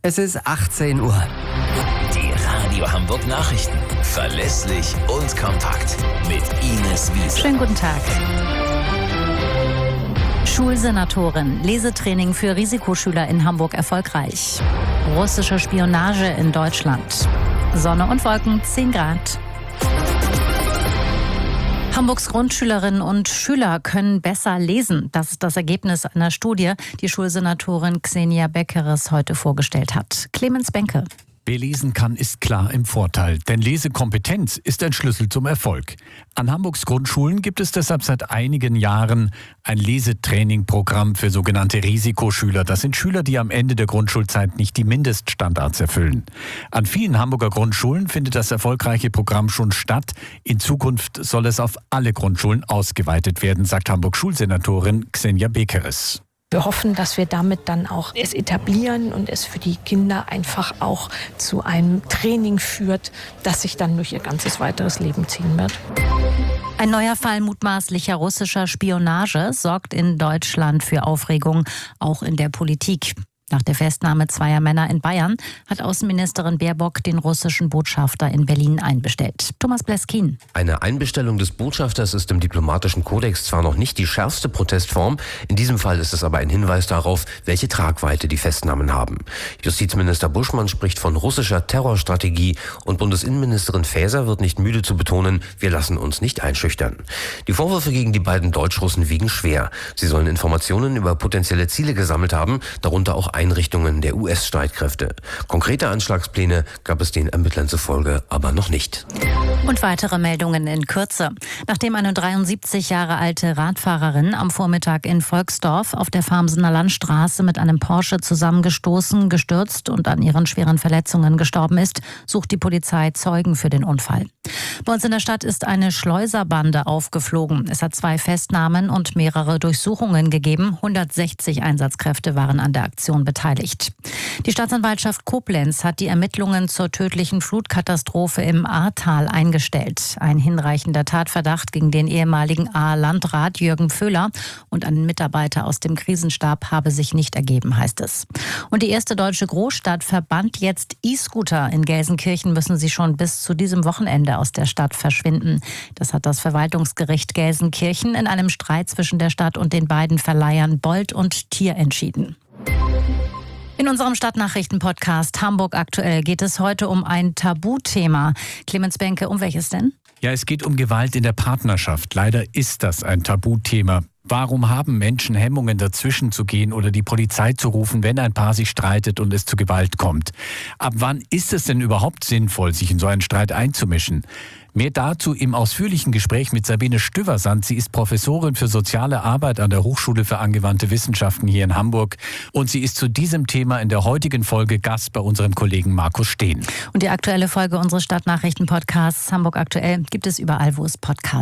Es ist 18 Uhr. Die Radio Hamburg Nachrichten. Verlässlich und kompakt. Mit Ines Wiese. Schönen guten Tag. Schulsenatorin. Lesetraining für Risikoschüler in Hamburg erfolgreich. Russische Spionage in Deutschland. Sonne und Wolken, 10 Grad. Hamburgs Grundschülerinnen und Schüler können besser lesen. Das ist das Ergebnis einer Studie, die Schulsenatorin Xenia Beckeres heute vorgestellt hat. Clemens Benke. Wer lesen kann, ist klar im Vorteil, denn Lesekompetenz ist ein Schlüssel zum Erfolg. An Hamburgs Grundschulen gibt es deshalb seit einigen Jahren ein Lesetrainingprogramm für sogenannte Risikoschüler. Das sind Schüler, die am Ende der Grundschulzeit nicht die Mindeststandards erfüllen. An vielen Hamburger Grundschulen findet das erfolgreiche Programm schon statt. In Zukunft soll es auf alle Grundschulen ausgeweitet werden, sagt Hamburgs Schulsenatorin Xenia Beckeres. Wir hoffen, dass wir damit dann auch es etablieren und es für die Kinder einfach auch zu einem Training führt, das sich dann durch ihr ganzes weiteres Leben ziehen wird. Ein neuer Fall mutmaßlicher russischer Spionage sorgt in Deutschland für Aufregung, auch in der Politik. Nach der Festnahme zweier Männer in Bayern hat Außenministerin Baerbock den russischen Botschafter in Berlin einbestellt. Thomas Bleskin. Eine Einbestellung des Botschafters ist im diplomatischen Kodex zwar noch nicht die schärfste Protestform, in diesem Fall ist es aber ein Hinweis darauf, welche Tragweite die Festnahmen haben. Justizminister Buschmann spricht von russischer Terrorstrategie und Bundesinnenministerin Faeser wird nicht müde zu betonen, wir lassen uns nicht einschüchtern. Die Vorwürfe gegen die beiden Deutsch-Russen wiegen schwer. Sie sollen Informationen über potenzielle Ziele gesammelt haben, darunter auch Einrichtungen der US-Streitkräfte. Konkrete Anschlagspläne gab es den Ermittlern zufolge aber noch nicht. Und weitere Meldungen in Kürze. Nachdem eine 73 Jahre alte Radfahrerin am Vormittag in Volksdorf auf der Farmsener Landstraße mit einem Porsche zusammengestoßen, gestürzt und an ihren schweren Verletzungen gestorben ist, sucht die Polizei Zeugen für den Unfall. Bei uns in der Stadt ist eine Schleuserbande aufgeflogen. Es hat 2 Festnahmen und mehrere Durchsuchungen gegeben. 160 Einsatzkräfte waren an der Aktion beteiligt. Die Staatsanwaltschaft Koblenz hat die Ermittlungen zur tödlichen Flutkatastrophe im Ahrtal eingestellt. Ein hinreichender Tatverdacht gegen den ehemaligen Ahr-Landrat Jürgen Vöhler und einen Mitarbeiter aus dem Krisenstab habe sich nicht ergeben, heißt es. Und die erste deutsche Großstadt verbannt jetzt E-Scooter. In Gelsenkirchen müssen sie schon bis zu diesem Wochenende aus der Stadt verschwinden. Das hat das Verwaltungsgericht Gelsenkirchen in einem Streit zwischen der Stadt und den beiden Verleihern Bolt und Tier entschieden. In unserem Stadtnachrichten-Podcast Hamburg aktuell geht es heute um ein Tabuthema. Clemens Benke, um welches denn? Ja, es geht um Gewalt in der Partnerschaft. Leider ist das ein Tabuthema. Warum haben Menschen Hemmungen, dazwischen zu gehen oder die Polizei zu rufen, wenn ein Paar sich streitet und es zu Gewalt kommt? Ab wann ist es denn überhaupt sinnvoll, sich in so einen Streit einzumischen? Mehr dazu im ausführlichen Gespräch mit Sabine Stüversand. Sie ist Professorin für soziale Arbeit an der Hochschule für angewandte Wissenschaften hier in Hamburg. Und sie ist zu diesem Thema in der heutigen Folge Gast bei unserem Kollegen Markus Steen. Und die aktuelle Folge unseres Stadtnachrichten-Podcasts Hamburg aktuell gibt es überall, wo es Podcasts